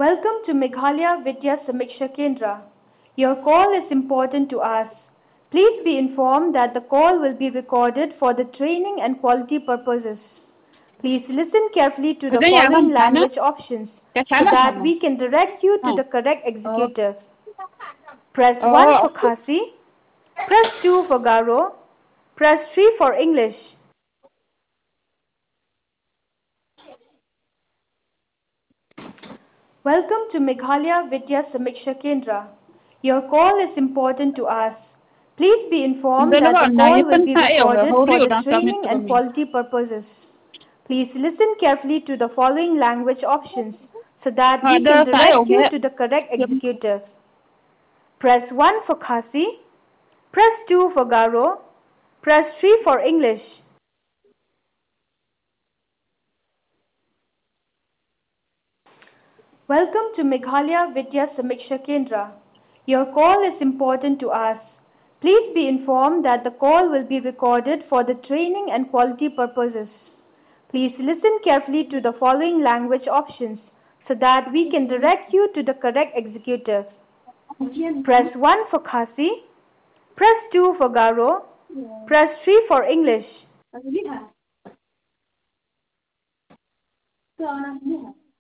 Welcome to Meghalaya Vidya Samiksha Kendra. Your call is important to us. Please be informed that the call will be recorded for the training and quality purposes. Please listen carefully to the Udah ya kan following sana? language options Ke so sana that sana. we can direct you to Oh. the correct executive. Press 1 Oh, for oke. Khasi. Press 2 for Garo. Press 3 for English. Welcome to Meghalaya Vidya Samiksha Kendra. Your call is important to us. Please be informed Dalawa that the na call will ipan be tayo nga recorded huri for the udah kami training and kami. quality purposes. Please listen carefully to the following language options so that we Ada can tayo direct you he. to the correct executive. Press 1 for Khasi. Press 2 for Garo. Press 3 for English. Welcome to Meghalaya Vidya Samiksha Kendra. Your call is important to us. Please be informed that the call will be recorded for the training and quality purposes. Please listen carefully to the following language options so that we can direct you to the correct executive. Press 1 for Khasi. Press 2 for Garo. Press 3 for English.